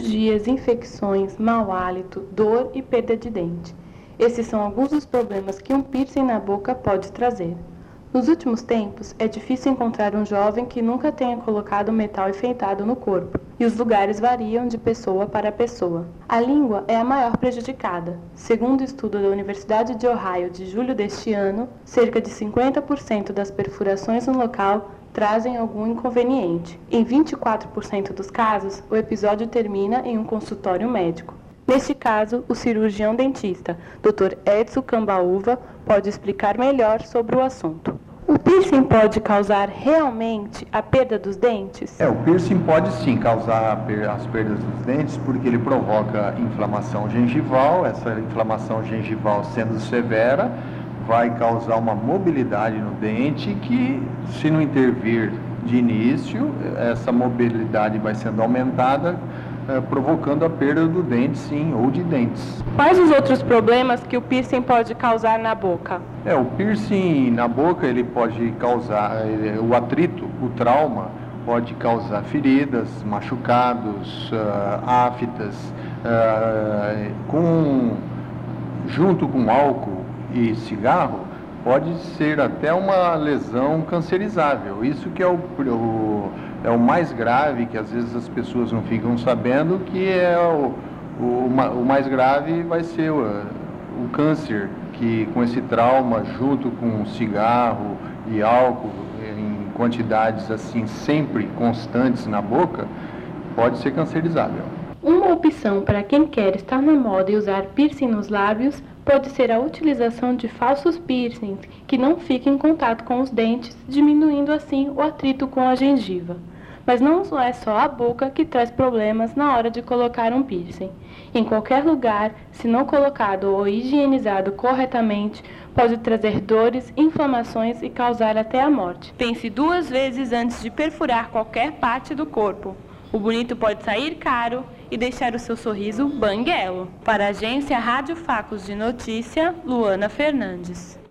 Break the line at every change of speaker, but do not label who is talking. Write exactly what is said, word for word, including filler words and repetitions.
cirurgias, infecções, mau hálito, dor e perda de dente. Esses são alguns dos problemas que um piercing na boca pode trazer. Nos últimos tempos, é difícil encontrar um jovem que nunca tenha colocado metal enfeitado no corpo, e os lugares variam de pessoa para pessoa. A língua é a maior prejudicada. Segundo o estudo da Universidade de Ohio de julho deste ano, cerca de cinquenta por cento das perfurações no local trazem algum inconveniente. Em vinte e quatro por cento dos casos, o episódio termina em um consultório médico. Neste caso, o cirurgião dentista, doutor Edson Cambaúva, pode explicar melhor sobre o assunto. O piercing pode causar realmente a perda dos dentes?
É, o piercing pode sim causar as perdas dos dentes, porque ele provoca inflamação gengival. Essa inflamação gengival, sendo severa, vai causar uma mobilidade no dente que, se não intervir de início, essa mobilidade vai sendo aumentada, É, provocando a perda do dente, sim, ou de dentes.
Quais os outros problemas que o piercing pode causar na boca?
É, o piercing na boca, ele pode causar, é, o atrito, o trauma, pode causar feridas, machucados, uh, aftas, uh, com, junto com álcool e cigarro, pode ser até uma lesão cancerizável. Isso que é o, o É o mais grave, que às vezes as pessoas não ficam sabendo, que é o, o, o mais grave vai ser o, o câncer, que com esse trauma, junto com cigarro e álcool, em quantidades assim sempre constantes na boca, pode ser cancerizável.
Uma opção para quem quer estar na moda e usar piercing nos lábios pode ser a utilização de falsos piercings, que não ficam em contato com os dentes, diminuindo assim o atrito com a gengiva. Mas não é só a boca que traz problemas na hora de colocar um piercing. Em qualquer lugar, se não colocado ou higienizado corretamente, pode trazer dores, inflamações e causar até a morte. Pense duas vezes antes de perfurar qualquer parte do corpo. O bonito pode sair caro e deixar o seu sorriso banguelo. Para a agência Rádio Facos de Notícia, Luana Fernandes.